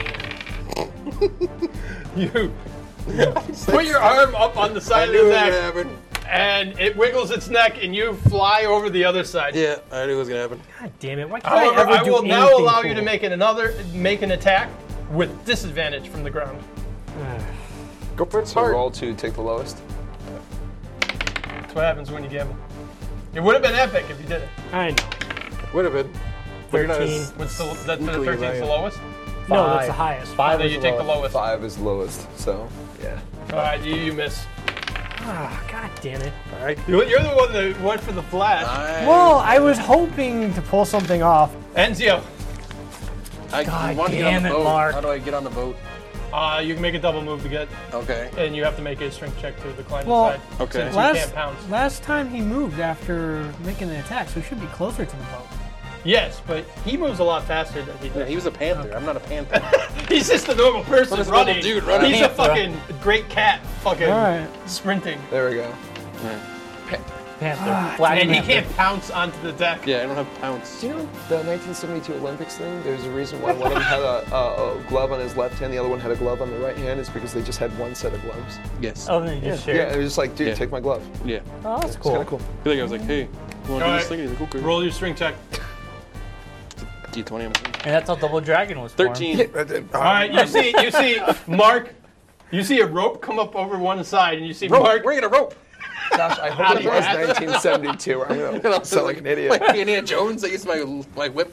You put your arm up on the I side of knew the it was gonna neck, happen. and it wiggles its neck, and you fly over the other side. Yeah, I knew it was gonna happen. God damn it! Why can't I However, ever I do will now anything allow you to cool? make an another make an attack with disadvantage from the ground. Go for it So hard. roll to take the lowest. That's what happens when you gamble. It would have been epic if you did it. I know. Would have been. But you're not thirteen. as- What's the that's the Equally thirteenth right. the lowest? No, that's Five. the highest. Five So is you the take the lowest. lowest. Five is lowest. So yeah. All right, you, you miss. Ah, God damn it. All right. You- You're the one that went for the flash. I, Well, I was hoping to pull something off. Enzio, I God want to get on damn the it, boat. Mark. How do I get on the boat? uh, you can make a double move to get, Okay. and you have to make a strength check to decline Well, the side. Okay. Since you Last, can't pounce. last time he moved after making an attack, so he should be closer to the boat. Yes, but he moves a lot faster than he Yeah, does. he was a panther. I'm not a panther. He's just a normal person What is a normal running. dude running? He's a Panther. fucking great cat, fucking All right. sprinting, There we go. Panther. Black and he Panther. can't pounce onto the deck. Yeah, I don't have pounce. Do you know the nineteen seventy-two Olympics thing? There's a reason why one of them had a, a, a glove on his left hand, the other one had a glove on the right hand. Is because they just had one set of gloves. Yes. Oh, then you just Yeah, share. it was just like, dude, Yeah. take my glove. Yeah. Oh, that's It's cool. kind of cool. I feel like I was like, hey, you want to do Alright. this thing? He's like, okay. Roll your strength check. D twenty. I'm like, And that's how Double Dragon was formed. thirteen. All right, you see, you see, Mark. You see a rope come up over one side, and you see Rope. Mark. We're gonna rope. Gosh, I hope it was nineteen seventy-two. I'm And I gonna was sound like an idiot. Like Indiana Jones. I used my my whip.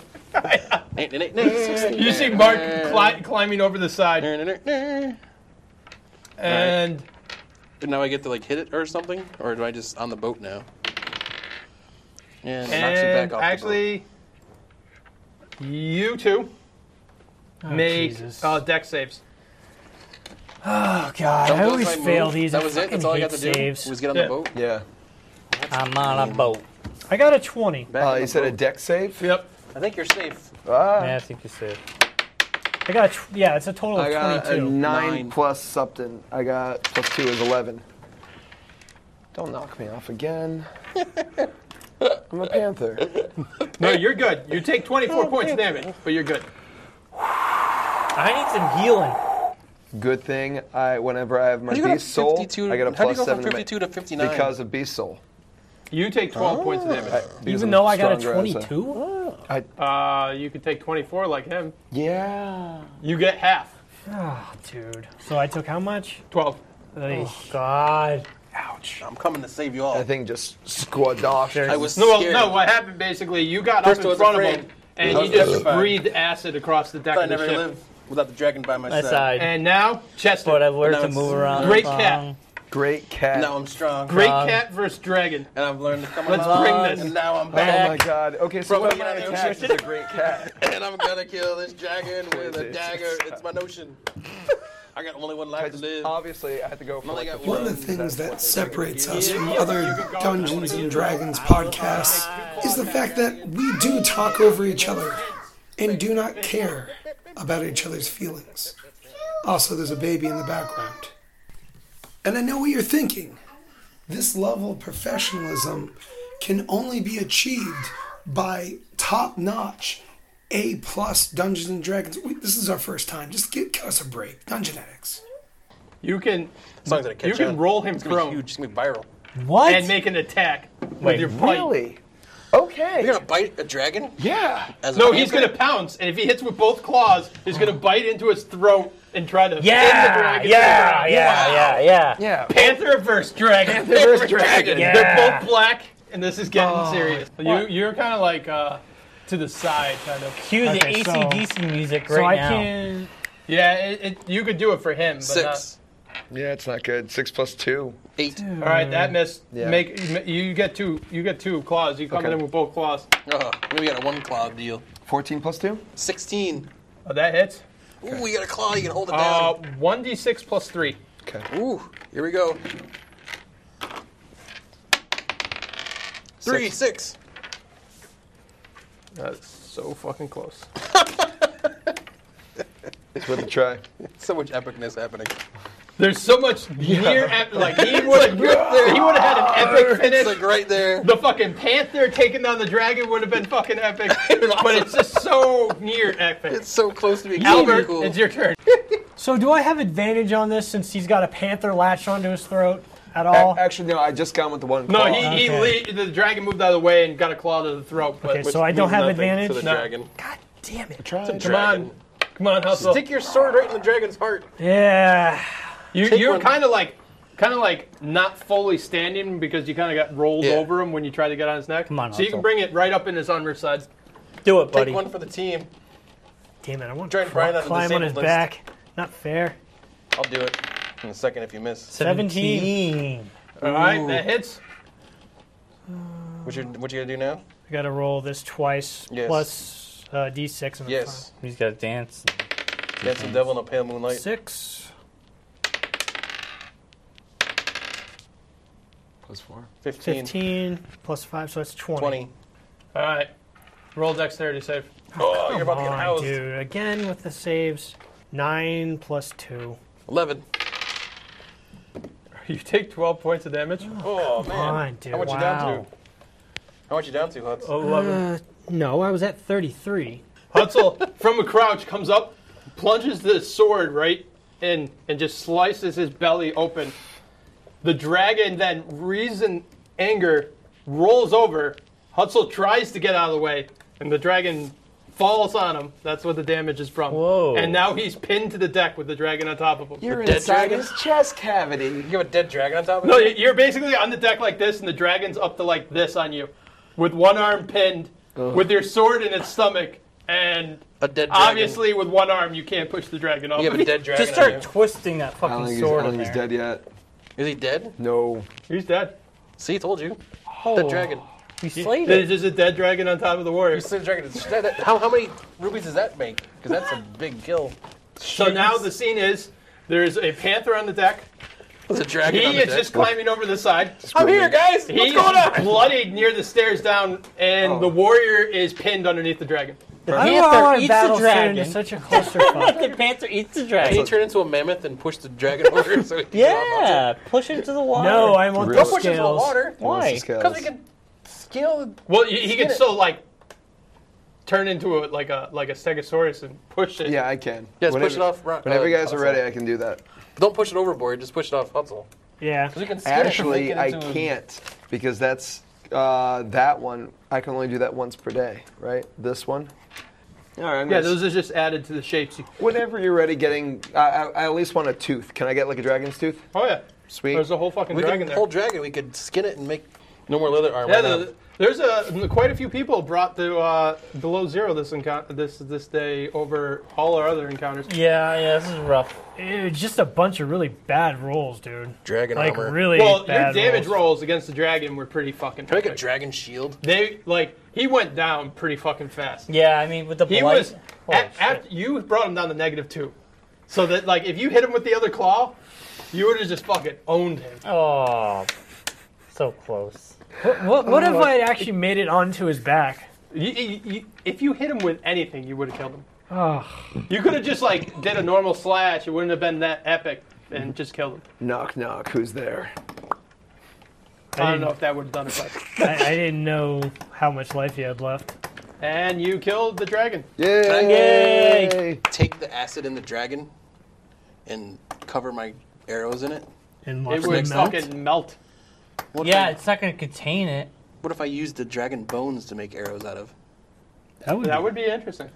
You see Mark cli- climbing over the side, And and now I get to like hit it or something, or do I just on the boat now? And, it knocks you and back off actually, you two Oh, make Jesus. uh, deck saves. Oh, God. the I boat. always That was my fail move. these. That was I it. That's fucking all I hate got to do. saves. Was get on Yeah. the boat. Yeah. I'm on a boat. I got a twenty. Back Uh, on you the said a boat. deck save? Yep. I think you're safe. Ah, Yeah, I think you said. I got a tw- yeah, it's a total of I got a twenty-two. nine, Nine. plus something. I got plus two is eleven. Don't knock me off again. I'm a panther. No, you're good. You take twenty-four points of damage, but you're good. I need some healing. Good thing I, whenever I have my How'd you go to beast soul, fifty-two? I get a How'd you plus go seven from to my- fifty-two to fifty-nine? because of beast soul. You take twelve points of damage. I- because Even I'm though I got a stronger as twenty-two? Uh, you could take twenty-four like him. Yeah. You get half. Oh, dude. So I took how much? twelve. Ugh. God. Ouch. I'm coming to save you all. That thing just squadoshed. I was No, well, scared. no. What happened basically? You got First up I in was front afraid. of him, and I he was just terrified. breathed acid across the deck I of the never ship. live without the dragon by my My side. side. And now, Chester. But I've learned now to it's move around. Great the cat. song. Great cat. Now I'm strong. Great Um, cat versus dragon. And I've learned to come Let's along. bring this. And now I'm Oh back. my god. Okay, so From what the am I ocean. attached as a great cat? And I'm gonna kill this dragon with a Jesus. dagger. It's my notion. I got only one I life to just, live. obviously, I had to go for Only like got the One of the thrones, things that's that what they separates figured. us Yeah, from yeah, other you can go. Dungeons and Dragons podcasts is the fact that we do talk over each other and do not care about each other's feelings. Also, there's a baby in the background. And I know what you're thinking. This level of professionalism can only be achieved by top-notch A-plus Dungeons and Dragons. We, this is our first time. Just give, give us a break. Dungeon Addicts. You can As long as I catch you can on. roll him It's gonna be prone huge. It's gonna be viral. What? and make an attack with Wait, your bite. Really? Okay. You're gonna bite a dragon? Yeah. As a No, he's panther? gonna pounce, and if he hits with both claws, he's gonna bite into his throat and try to pin the Yeah, dragon. yeah, to the ground. yeah, yeah, yeah. Yeah. Panther versus dragon. Panther versus dragon. Yeah. They're both black, and this is getting Oh, serious. You what? you're kind of like uh, to the side, kind of. Cue the Okay, A so- C D C music so right I now. can. Yeah, it, it, you could do it for him, but Six. Yeah, it's not good. Six plus two. Eight. not. All right, that missed. Yeah. Make you get two. You get two claws. You come Okay. in with both claws. Oh, maybe we got a one claw deal. Fourteen plus two. Sixteen. Oh, that hits. Ooh, we got a claw. You can hold it Uh, down. one d six plus three. Okay. Ooh, here we go. Three, six. That's so fucking close. It's worth a try. So much epicness happening. There's so much near ep- like he would have he would have had an epic finish. It's like right there. The fucking panther taking down the dragon would have been fucking epic, but it's just so near epic. It's so close to being Albert, cool. it's your turn. So do I have advantage on this since he's got a panther latched onto his throat at all? A- Actually, no. I just got him with the one. No, claw. he, he Okay. le- the dragon moved out of the way and got a claw to the throat. But Okay, so I don't means have nothing advantage? To the No. dragon. God damn it. Tried. come on, come on, hustle. Stick your sword right in the dragon's heart. Yeah. You, Take you're one. kind of like, kind of like not fully standing because you kind of got rolled Yeah. over him when you tried to get on his neck. Come on, so you can Hustle. bring it right up in his underside. Do it, buddy. Take one for the team. Damn it! I want Try to and Brian on the climb on his disabled list. back. Not fair. I'll do it in a second if you miss. seventeen. All right, Ooh. that hits. What you what you gonna do now? I got to roll this twice Yes. plus uh, d six. And Yes. He's got to dance. Dance the devil in a pale moonlight. Six. Plus four. Fifteen. Fifteen plus five, so that's twenty. Twenty. All right, roll dexterity save. Oh, you're Come about to get on, housed. dude. Again with the saves. Nine plus two. Eleven. You take twelve points of damage. Oh man. on, dude. How much you down Wow. to? How much you down to, Hutz? eleven. Uh, no, I was at thirty-three. Hutzel, from a crouch, comes up, plunges the sword right in, and just slices his belly open. The dragon then, reason anger, rolls over. Hutzel tries to get out of the way, and the dragon falls on him. That's what the damage is from. Whoa. And now he's pinned to the deck with the dragon on top of him. You're dead inside dragon? his chest cavity. You have a dead dragon on top of No, it? you're basically on the deck like this, and the dragon's up to like this on you, with one arm pinned, with your sword in its stomach, and A dead dragon. obviously with one arm you can't push the dragon off. You have a dead dragon Just on start you. twisting that I don't fucking think, he's, I sword don't in think he's there. dead yet. Is he dead? No. He's dead. See, told you. Oh, Dead dragon. You slayed There's it. just a dead dragon on top of the warrior. You slayed the dragon. That- that- How, how many rubies does that make? Because that's a big kill. So now the scene is there's a panther on the deck. There's a dragon on He the is deck. just climbing over the side. I'm here, guys! What's He's going on? bloodied near the stairs down, and Oh. the warrior is pinned underneath the dragon. I Panther don't know why eats the battles turn dragon. into such a clusterfuck. The panther eats the Can dragon. he turn into a mammoth and push the dragon over so he can Yeah, push him to the water. No, I want Real the Don't push him to the scales. water. Why? Because he can scale. Well, he, he Skin can it. still like turn into a like a like a stegosaurus and push it. Yeah, I can. Yes, whenever, push it off. Ro- Whenever uh, you guys are Hutzel. ready, I can do that. Don't push it overboard. Just push it off Hutzel. Yeah. Because you can skin it and Actually, make it I into a- can't because that's uh, that one. I can only do that once per day, right? This one. All right. I'm Yeah, gonna those are just added to the shapes. You, Whenever you're ready, getting. I, I, I at least want a tooth. Can I get like a dragon's tooth? oh yeah, Sweet. there's a whole fucking We dragon can there. whole dragon. We could skin it and make no more leather armor. Yeah, right now. the, there's a quite a few people brought to uh, below zero this encounter this this day over all our other encounters. Yeah, yeah, this is rough. It's just a bunch of really bad rolls, dude. Dragon Like armor. really Well, your bad damage rolls. rolls against the dragon were pretty fucking. Can I make a perfect. dragon shield? They like he went down pretty fucking fast. Yeah, I mean with the He blight. was Holy a- shit. after you brought him down to negative two, so that like if you hit him with the other claw, you would have just fucking owned him. Oh, so close. What, what, what if I actually made it onto his back? You, you, you, if you hit him with anything, you would have killed him. Oh, You could have just like did a normal slash. It wouldn't have been that epic, and just killed him. Knock, knock. Who's there? I, don't know if that would have done it. But. I, I didn't know how much life he had left. And you killed the dragon. Yay! Yay! Take the acid in the dragon and cover my arrows in it. And watch It them would melt. fucking melt. What if Yeah, I, it's not going to contain it. what if I use the dragon bones to make arrows out of? That would, That would be interesting.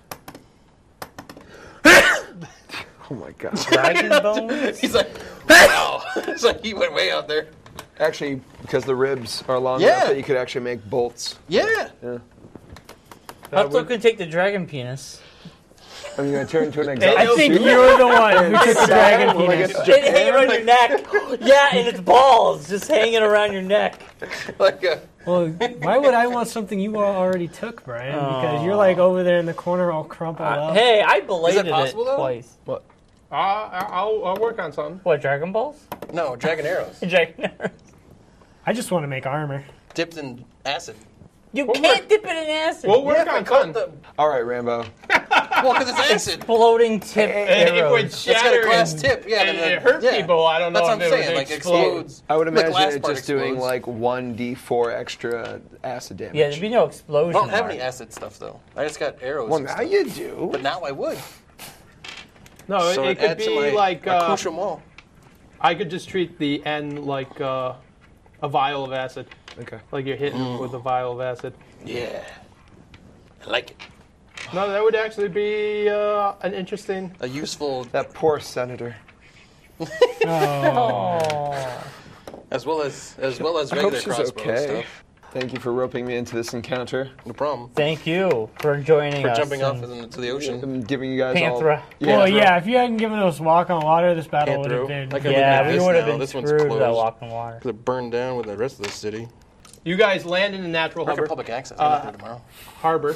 Oh my god. Dragon bones. He's like, wow. It's like he went way out there. Actually, because the ribs are long Yeah. enough that you could actually make bolts. Yeah. That Hutzel would- can take the dragon penis. I'm gonna turn into an Hey, exotic. I You'll think do you're the one who took the dragon Will I penis. get It hanging around your neck. Yeah, and its balls just hanging around your neck. Like a, Well, why would I want something you already took, Brian? Because you're like over there in the corner all crumpled Uh, up. hey, I belated possible, it though? twice. Uh, I'll, I'll work on something. What, Dragon Balls? no, dragon arrows. Dragon arrows. I just want to make armor. Dipped in acid. You We'll can't work- dip it in acid. We'll work What if I on cut something. the... All right, Rambo. Well, because it's acid. Exploding tip And it would arrows. got a shatter glass and, tip, yeah, and then the- it hurt yeah. people. I don't know That's what if I'm it saying. would Like, explode. explodes. I would The imagine glass it part just doing explodes. like one d four extra acid damage. Yeah, there'd be no I explosion. don't have mark. any acid stuff, though. I just got arrows. Well, and now stuff. you do. But now I would. No, So it, it could adds to be my, like my uh, crucial maul. I could just treat the end like uh, a vial of acid, Okay. like you're hitting Mm. with a vial of acid. Yeah. I like it. No, that would actually be uh, an interesting. A useful... That poor senator. Oh. As well as as well as I hope regular she's crossbow okay. stuff. Thank you for roping me into this encounter. No problem. Thank you for joining For us. jumping off and into the ocean. I'm giving you guys Panthera. all. Well, yeah, if you hadn't given us walk on water, this battle Can't would have throw. been. Like I Yeah, Look at we this would have now. been This one's screwed with that closed. walking water. Because it burned down with the rest of the city. You guys land in the natural Work harbor. at public access. Uh, I'm not there tomorrow. harbor.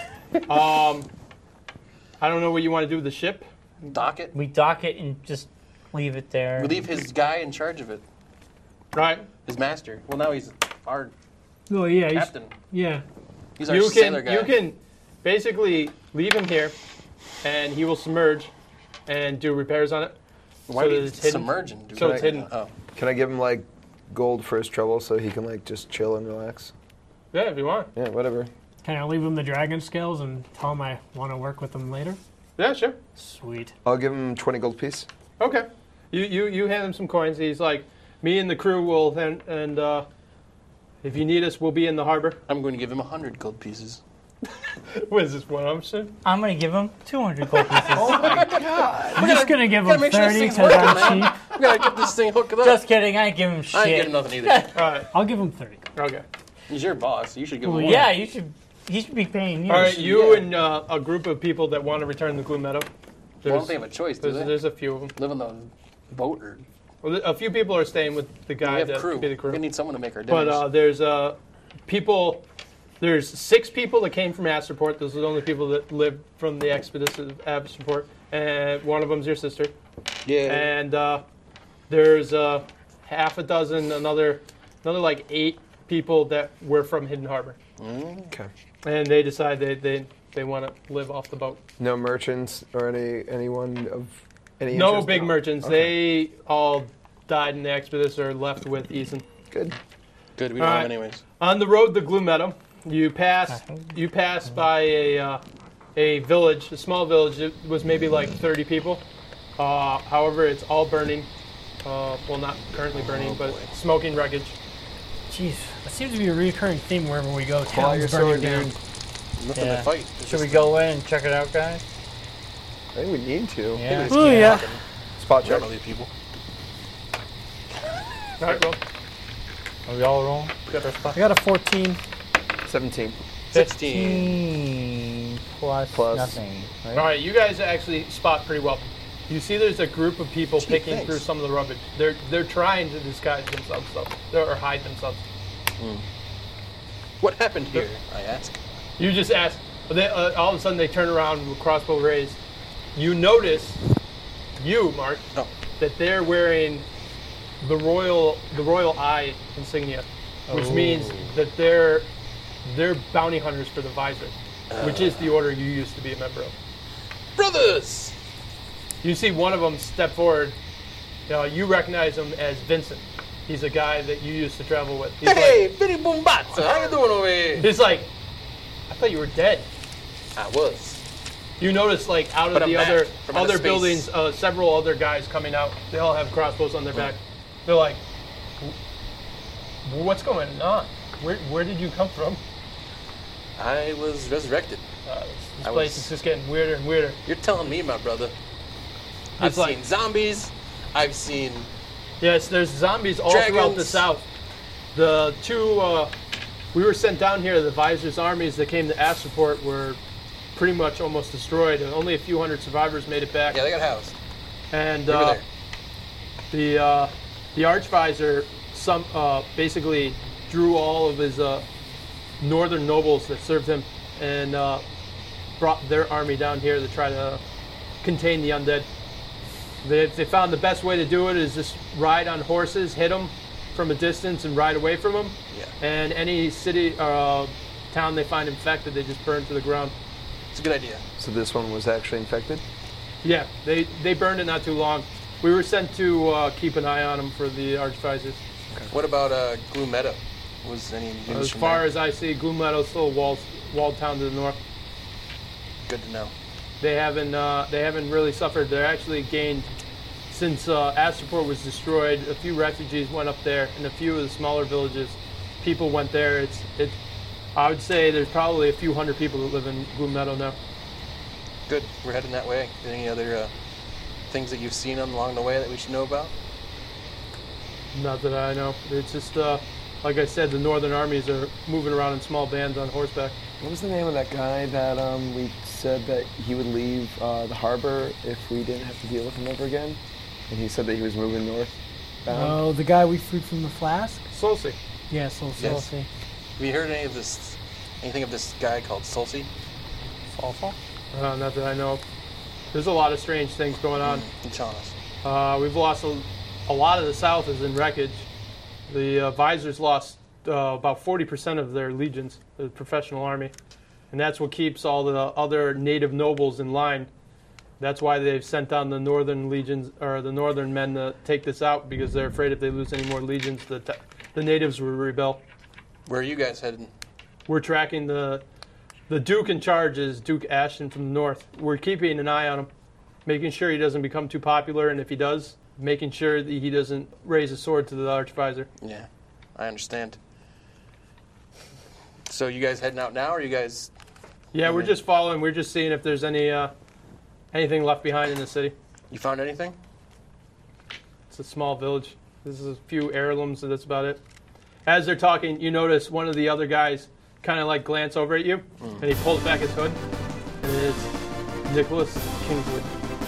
um, I don't know what you want to do with the ship. Dock it. We dock it and just leave it there. We leave his guy in charge of it. Right. His master. Well, now he's our Oh yeah, he's, captain. yeah. He's our You sailor can guy. you can basically leave him here, and he will submerge and do repairs on it. Why so do that you it's hidden. submerge and do So that? it's hidden. Oh. Can I give him like gold for his trouble so he can like just chill and relax? Yeah, if you want. Yeah, whatever. Can I leave him the dragon scales and tell him I want to work with him later? Yeah, sure. Sweet. I'll give him twenty gold piece. Okay. You you you hand him some coins. He's like, me and the crew will then and uh, if you need us, we'll be in the harbor. I'm going to give him a hundred gold pieces. What is this one? I'm saying. I'm going to give him two hundred gold pieces. I'm just gonna give gotta him make sure this thirty thing's because working, I'm man. cheap. We gotta get this thing hooked up. Just kidding. I ain't give him I shit. ain't getting nothing either. All right. I'll give him thirty. Okay. He's your boss. You should give him Well, more. Yeah, you should. He should be paying you. All right. You Yeah. and uh, a group of people that want to return to Gloom Meadow. Well, I There's, don't think they have a choice, do there's, they? there's a few of them. Live on the boat or... Well, a few people are staying with the We guy have that crew. could be the crew. We need someone to make our dinners. But uh, there's uh, people. There's six people that came from Astroport. Those are the only people that lived from the expedition of Astroport, and one of them's your sister. yeah. And uh, there's uh, half a dozen, another, another like eight people that were from Hidden Harbor, Okay. and they decide they they, they want to live off the boat. No merchants or any anyone of any. No interest? big merchants. Okay. They all died in the expedition or left with Ethan. Good. Good, we don't all have right. anyways. On the road to Gloom Meadow, you pass you pass by a uh, a village, a small village. It was maybe like thirty people. Uh, however, it's all burning. Uh, well, not currently burning, but smoking wreckage. Jeez, that seems to be a recurring theme wherever we go. Pull out your Towns burning sword, down. dude. Nothing Yeah. to fight. It's Should we just- go in and check it out, guys? I think we need to. Yeah. Just Oh, keep yeah. walking. Spot We check. don't know these people. All right, well, Are we all rolling? Got our stuff? I got a fourteen. Seventeen. sixteen. fifteen plus, Plus. nothing. Right? all right. You guys actually spot pretty well. You see, there's a group of people Gee, picking thanks. through some of the rubbish. They're they're trying to disguise themselves, though, or hide themselves. What happened here, I ask. You just ask. They, uh, all of a sudden, they turn around with crossbow raised. You notice, you Mark, Oh. that they're wearing the royal the royal eye insignia, which means that they're they're bounty hunters for the visor, which is the order you used to be a member of. Brothers! You see one of them step forward. You know, you recognize him as Vincent. He's a guy that you used to travel with. He's Hey, Billy Boombatsa, how you doing over here? like, he's like, I thought you were dead. I was. You notice, like, out of But I'm the back other from outer other space. buildings, uh, several other guys coming out. They all have crossbows on their back. They're like, "W- "What's going on? Where where did you come from?" I was resurrected. Uh, this this I place was- is just getting weirder and weirder. You're telling me, my brother. I've It's like- seen zombies. I've seen. Yes, there's zombies all throughout the Dragons. south. The two uh, we were sent down here. The Visor's armies that came to Astroport were pretty much almost destroyed, and only a few hundred survivors made it back. Yeah, they got housed. And We were uh, there. the uh, the Archvisor some uh, basically drew all of his uh, northern nobles that served him and uh, brought their army down here to try to contain the undead. They, they found the best way to do it is just ride on horses, hit them from a distance, and ride away from them. Yeah. And any city uh, town they find infected, they just burn to the ground. It's a good idea. So this one was actually infected. Yeah, they, they burned it not too long. We were sent to uh, keep an eye on them for the Archvisors. What about uh, Gloom Meadow? Was any news As from far there? as I see, Gloom Meadow's still a walled, walled town to the north. Good to know. They haven't uh, they haven't really suffered. They're actually gained since uh, Astroport was destroyed. A few refugees went up there, and a few of the smaller villages, people went there. It's it. I would say there's probably a few hundred people that live in Gloom Meadow now. Good. We're heading that way. Any other uh, things that you've seen along the way that we should know about? Not that I know. It's just, uh, like I said, the northern armies are moving around in small bands on horseback. What was the name of that guy that um, we said that he would leave uh, the harbor if we didn't have to deal with him ever again? And he said that he was moving north. Oh, the guy we freed from the flask? Solsi. Yeah, so Yes. Solsi. Have you heard any of this? Anything of this guy called Sulci? Salsa? Uh, not that I know of. There's a lot of strange things going on. In Chaunas. Uh, we've lost a, a lot of the south is in wreckage. The uh, Visors lost uh, about forty percent of their legions, the professional army. And that's what keeps all the other native nobles in line. That's why they've sent down the northern legions, or the northern men to take this out, because they're afraid if they lose any more legions, the, t- the natives will rebel. Where are you guys heading? We're tracking the the Duke in charge is Duke Ashton from the north. We're keeping an eye on him, making sure he doesn't become too popular, and if he does, making sure that he doesn't raise a sword to the Archvisor. Yeah, I understand. So you guys heading out now, or you guys? Yeah, we're Mhm. just following. We're just seeing if there's any uh, anything left behind in the city. You found anything? It's a small village. This is a few heirlooms, and that's about it. As they're talking, you notice one of the other guys kind of like glance over at you, and he pulls back his hood, and it is Nicholas Kingswood.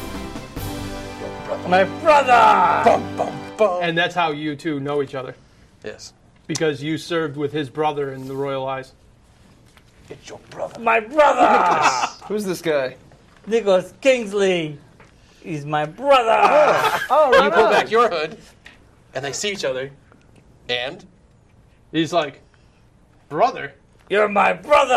My brother! Bum, bum, bum. And that's how you two know each other, Yes. because you served with his brother in the Royal Eyes. It's your brother. My brother! Who's this guy? Nicholas Kingsley. He's my brother. Oh, You pull back your hood, and they see each other, and He's like, brother? You're my brother.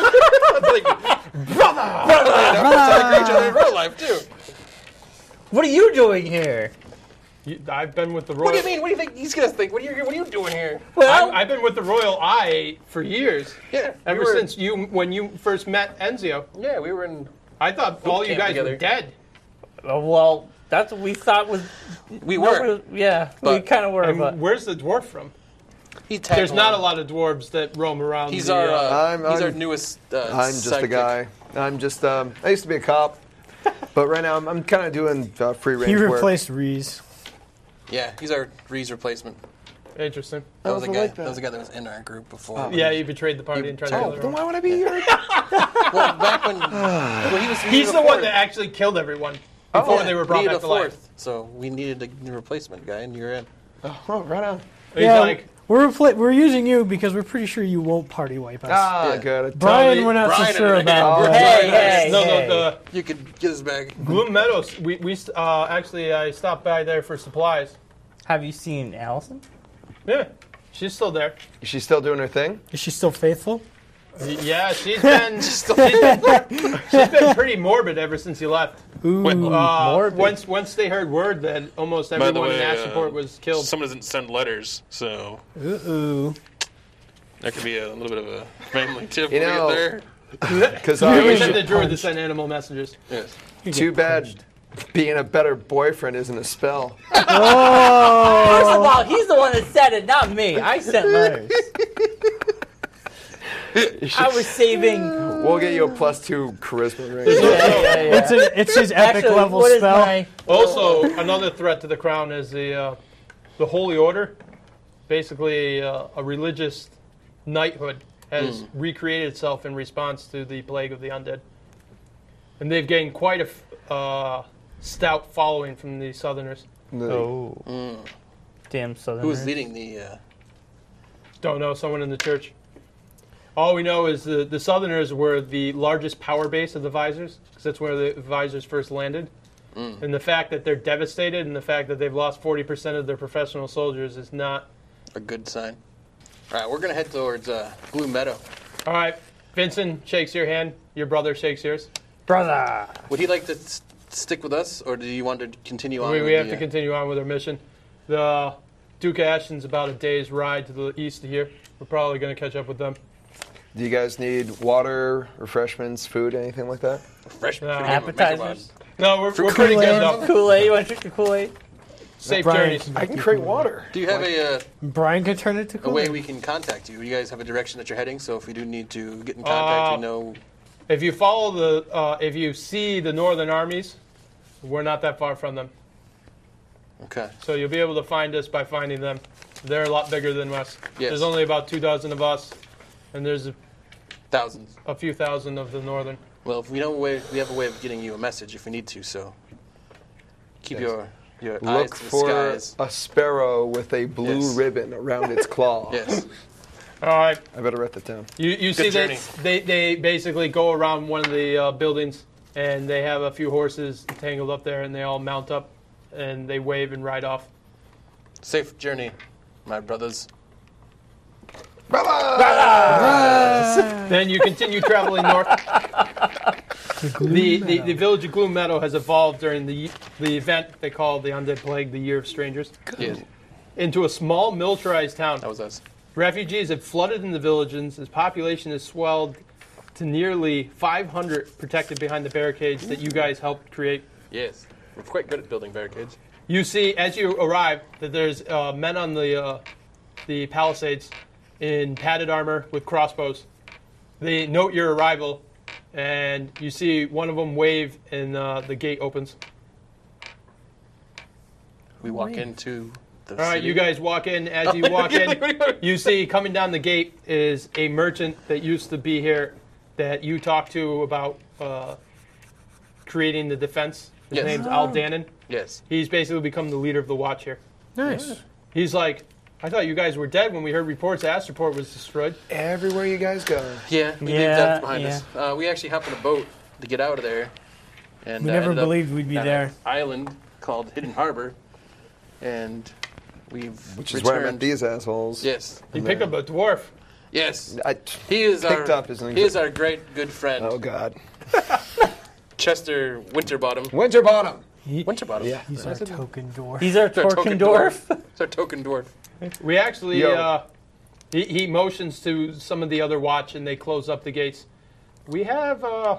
like, brother, brother. They know attack each other in real life too. What are you doing here? You, I've been with the Royal... What do you mean? What do you think he's gonna think? What are you? What are you doing here? Well, I've, I've been with the Royal Eye for years. Yeah. Ever we were, since you, when you first met Enzio. Yeah, we were in. I thought all you camp guys together. were dead. uh, well, that's what we thought was. We no, were. we- yeah, we But- kind of were, And but where's the dwarf from? He tagged There's not a along. lot of dwarves that roam around. He's the, our. uh, Uh, I'm- he's our I'm- newest. Uh, I'm just a sidekick. guy. I'm just, um, I used to be a cop, but right now I'm, I'm kind of doing uh, free range He work. replaced Reese. Yeah, he's our Ree's replacement. Interesting. That was a I guy. like that. that. was a guy that was in our group before. Oh. Yeah, he betrayed the party You- and tried to Oh, kill then everyone. why would I be here? Well, back when. well, he was. we He's needed the a one fourth. that actually killed everyone before Yeah, they were we brought needed back a to life. fourth, so we needed a new replacement guy, and you're in. Oh, right on. He's yeah, like, we're repla- we're using you because we're pretty sure you won't party wipe us. Ah, Yeah. good. Brian, Totally- we're not Brian so sure and- about. Oh, but- hey, hey, no, hey. no, the You could get us back. Gloom Meadows. We, we uh, actually I stopped by there for supplies. have you seen Allison? Yeah, she's still there. Is she still doing her thing? Is she still faithful? Yeah, she's been she's been, she's been pretty morbid ever since you left. Ooh, Uh, Morbid. once once they heard word that almost By the everyone way, in Ashport uh, was killed. Someone doesn't send letters, so ooh. that could be a little bit of a family tip You when we know- get there. Because I I always was sent the druid to send animal messengers. Yes. too bad being a better boyfriend isn't a spell. First of all, he's the one that said it, not me. I sent letters. I was saving. We'll get you a plus two charisma ring. Yeah, yeah, yeah. It's a, it's his epic Actually, level what is spell. my? Also, another threat to the crown is the uh, the Holy Order. Basically, uh, a religious knighthood has recreated itself in response to the plague of the undead, and they've gained quite a f- uh, stout following from the Southerners. Oh. Damn Southern. Who was leading the? Uh, Don't know, someone in the church. All we know is the, the Southerners were the largest power base of the Visors, because that's where the Visors first landed. And the fact that they're devastated and the fact that they've lost forty percent of their professional soldiers is not... a good sign. All right, we're gonna head towards uh, Blue Meadow. All right, Vincent shakes your hand. Your brother shakes yours. brother. Would he like to s- stick with us, or do you want to continue on? We, with we have the, to uh, continue on with our mission. The Duke of Ashton's about a day's ride to the east of here. We're probably going to catch up with them. Do you guys need water, refreshments, food, anything like that? Fresh Uh, Appetizers. No, we're, For we're pretty good Kool-Aid. though. Kool-Aid. You want to drink the Kool-Aid? Safe Brian, journeys. I can create water. Do you have a, uh, Brian can turn it to a Kool-Aid. way we can contact you? You guys have a direction that you're heading, so if we do need to get in contact, Uh, we know. If you follow the, uh, if you see the northern armies, We're not that far from them. Okay. So you'll be able to find us by finding them. They're a lot bigger than us. Yes. There's only about two dozen of us, and there's a, Thousands. a few thousand of the northern. Well, if we know a way, we have a way of getting you a message if we need to. So keep Yes. your your eyes Look to the for skies. a sparrow with a blue Yes. ribbon around its claw. Yes. All right. I better write that down. You you see journey. that they, they basically go around one of the uh, buildings, and they have a few horses tangled up there, and they all mount up, and they wave and ride off. Safe journey, my brothers. Then you continue traveling north. The, the the village of Gloom Meadow has evolved during the the event they call the Undead Plague, the Year of Strangers, Yes. into a small militarized town. That was us. Refugees have flooded in the village, and its population has swelled to nearly five hundred, protected behind the barricades that you guys helped create. Yes. We're quite good at building barricades. You see, as you arrive, that there's uh, men on the uh, the palisades in padded armor with crossbows. They note your arrival, and you see one of them wave, and uh, the gate opens. We walk into the All right, city. you guys walk in. As you walk in, you see coming down the gate is a merchant that used to be here that you talked to about uh, creating the defense. His Yes. name's Al Danon. Yes. He's basically become the leader of the watch here. Nice. He's like, I thought you guys were dead when we heard reports Astroport was destroyed. Everywhere you guys go. Yeah, we leave Yeah, that behind yeah. us. Uh, we actually hopped on a boat to get out of there. And We uh, never ended up believed we'd be at there. an island called Hidden Harbor. And we've Which is where I met returned. these assholes. Yes. He picked up a dwarf. Yes. I, He is Picked our up his name. he is our great good friend, oh, God. Chester Winterbottom. Winterbottom. Winterbottom. Yeah. He's our token dwarf. He's our He's our token Torkendorf. It's our token dwarf. We actually, Yo. uh, he, he motions to some of the other watch and they close up the gates. We have uh,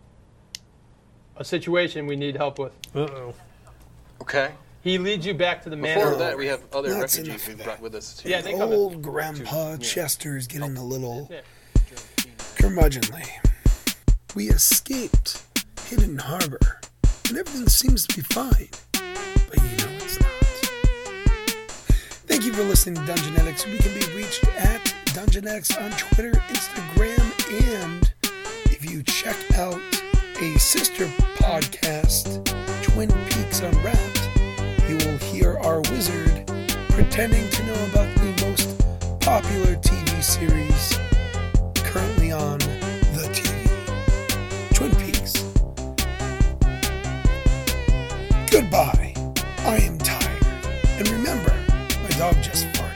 a situation we need help with. Uh-oh. Okay. He leads you back to the Before manor. that, we have other That's refugees enough we of that. brought with us. Too. Yeah, they come in. Old Grandpa Chester is getting a little Yeah. curmudgeonly. We escaped Hidden Harbor, and everything seems to be fine. But you know it's not. Thank you for listening to Dungeonetics. We can be reached at Dungeonetics on Twitter, Instagram, and if you check out a sister podcast, Twin Peaks Unwrapped, you will hear our wizard pretending to know about the most popular T V series currently on the T V, Twin Peaks. Goodbye. I am tired. And remember, my dog just farted.